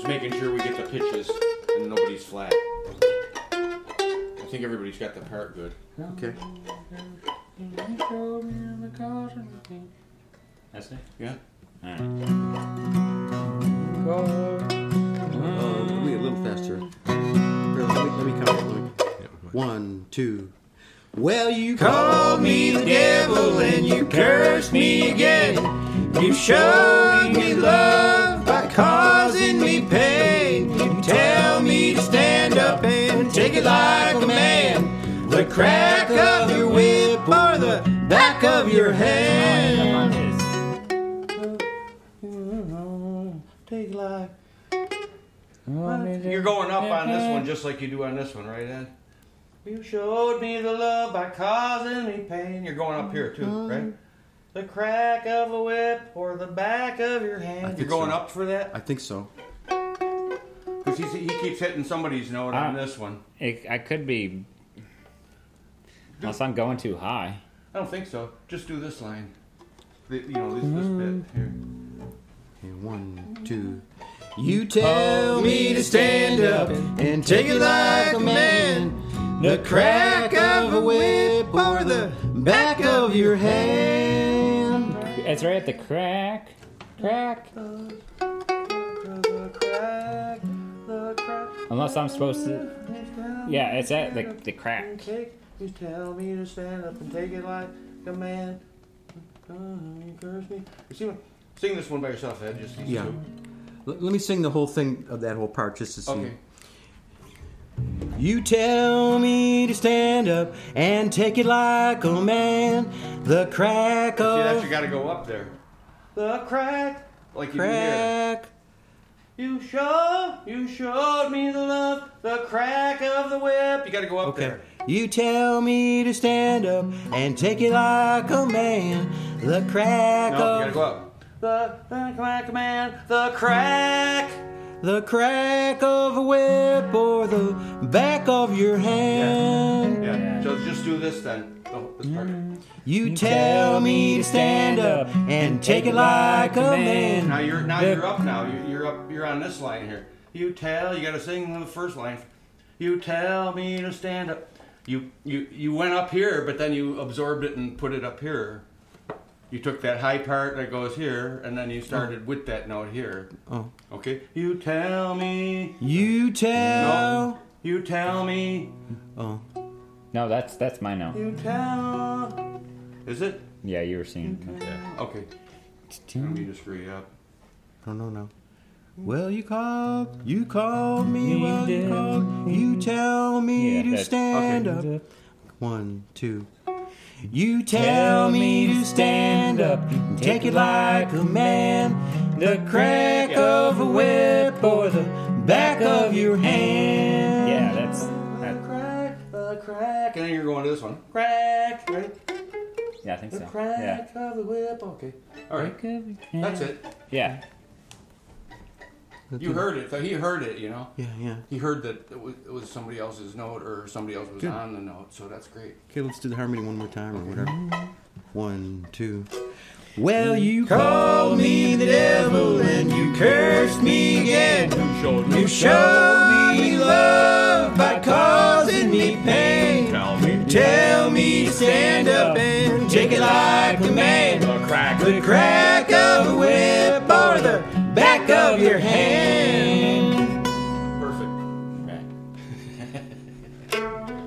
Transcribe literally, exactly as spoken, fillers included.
Just making sure we get the pitches and nobody's flat. I think everybody's got the part good. Okay. That's it? Yeah? Alright. Uh, let me a little faster. Here, let me, let me count it. Let me. One, two. Well, you called me the devil and you cursed me again. You showed me love by causing me pain. You tell me to stand up and take it like a man. The crack of your whip or the back of your hand. Take it like. You're going up on this one just like you do on this one, right, Ed? You showed me the love by causing me pain. You're going up here, too, right? The crack of a whip or the back of your hand. You're going so. up for that? I think so. Because he keeps hitting somebody's note on Uh, this one. It, I could be... Unless I'm going too high. I don't think so. Just do this line. The, you know, this, this bit here. Okay, one, two. You tell me to stand up and take it like a man. The crack of a whip or the back of your hand. It's right at the crack. Crack. The crack, the crack. Unless I'm supposed to... Yeah, it's at the, the crack. You tell me to stand up and take it like a man. You curse me. You see what? Sing this one by yourself, Ed. Just these Yeah. two. L- let me sing the whole thing of that whole part just to see. Okay. You tell me to stand up and take it like a man. The crack See, that of you got to go up there. The crack, like you can hear. crack. You showed, you showed me the love, the crack of the whip. You got to go up Okay. there. You tell me to stand up and take it like a man. The crack No, you got to of go up. The, the crack man, the crack. the crack of a whip or the back of your hand. Yeah. So just do this then. Oh, this part. You tell me to stand up and take it like a man. Now you're now you're up now. You're, you're up. You're on this line here. You tell. You got to sing the first line. You tell me to stand up. You you you went up here, but then you absorbed it and put it up here. You took that high part that goes here, and then you started with that note here. Oh. Okay. You tell me. You tell. No. You tell me. Oh. No, that's that's my note. You tell. Is it? Yeah, you were singing. Yeah. Okay. Let me just screw you up. No, no, no. Well, you called, you called me, You well, you did. called, you tell me Yeah, to that- stand okay. up. One, two. You tell me to stand up and take it like a man. The crack of a whip or the back of your hand. Yeah, that's... The That, crack, the crack. And then you're going to this one. Crack, right? yeah, I think The so. crack of the whip. Okay. All right. Yeah. That's it. Yeah. You heard it. He heard it, you know. Yeah, yeah. He heard that it was, it was somebody else's note or somebody else was Good. on the note, so that's great. Okay, let's do the harmony one more time or whatever. One, two. Well, you called me the devil and you cursed me again. You showed me love by causing me pain. Tell me to stand up and take it like a man. The crack, the crack of a whip or the back of your hand. Perfect.